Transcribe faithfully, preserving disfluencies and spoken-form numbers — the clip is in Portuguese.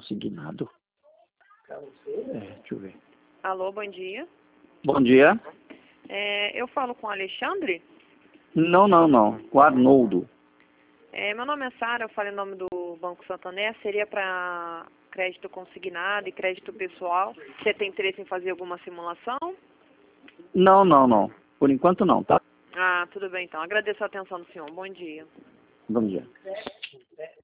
consignado. É, deixa eu ver. Alô, bom dia. Bom dia. É, eu falo com o Alexandre. Não, não, não. Com o Arnoldo. É, meu nome é Sara, eu falo em nome do Banco Santander. Seria para crédito consignado e crédito pessoal. Você tem interesse em fazer alguma simulação? Não, não, não. Por enquanto não, tá? Ah, tudo bem então. Agradeço a atenção do senhor. Bom dia. Bom dia.